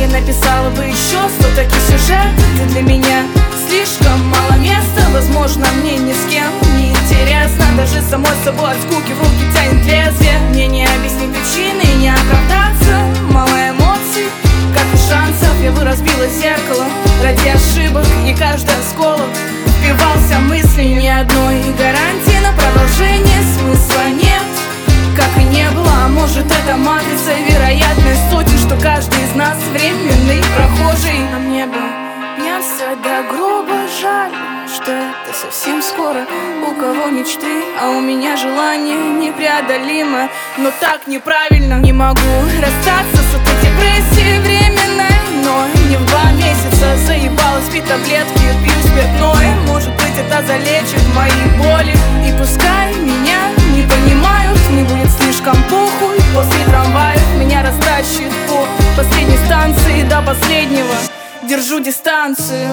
написала бы еще 100 таких сюжетов. Для меня слишком мало места, возможно, мне ни с кем не интересно. Даже самой собой от скуки в руки тянет лезвие. Мне не объяснить причины, не оправдаться. Мало эмоций, как и шансов. Я бы разбила зеркало ради ошибок, и каждый осколок впивался в мысли. Ни одной гарантии на продолжение смысла нет, как и не было. А может, это матрица, вероятность сотен, что каждый из нас временный прохожий. А мне бы пьянствовать до гроба, жаль, что это совсем скоро. У кого мечты, а у меня желание непреодолимо. Но так неправильно. Не могу расстаться с этой депрессией временной, но не в 2 месяца. Заебалась пить таблетки, пью спиртное. Может быть, это залечит мои боли. И пускай меня не понимают, не будет слишком похуй. После трамваев меня растащит по последней станции. До последнего держу дистанцию.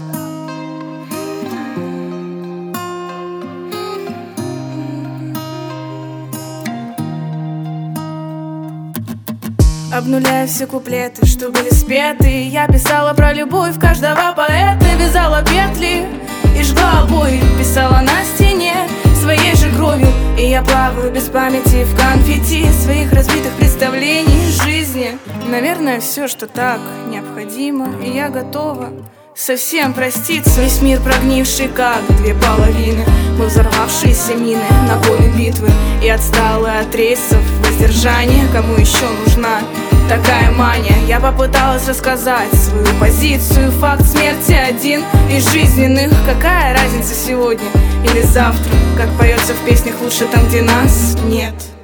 Обнуляя все куплеты, что были спеты. Я писала про любовь каждого поэта. Вязала петли и жгла обои. Писала на стене своей же кровью. И я плаваю без памяти в конфетти своих разбитых представлений жизни. Наверное, все, что так необходимо. И я готова совсем проститься. Весь мир прогнивший, как 2 половины. Мы взорвавшиеся мины на поле битвы. И отсталые от рейсов воздержания. Кому еще нужна такая мания? Я попыталась рассказать свою позицию. Факт смерти один из жизненных. Какая разница сегодня или завтра? Как поется в песнях, лучше там, где нас нет.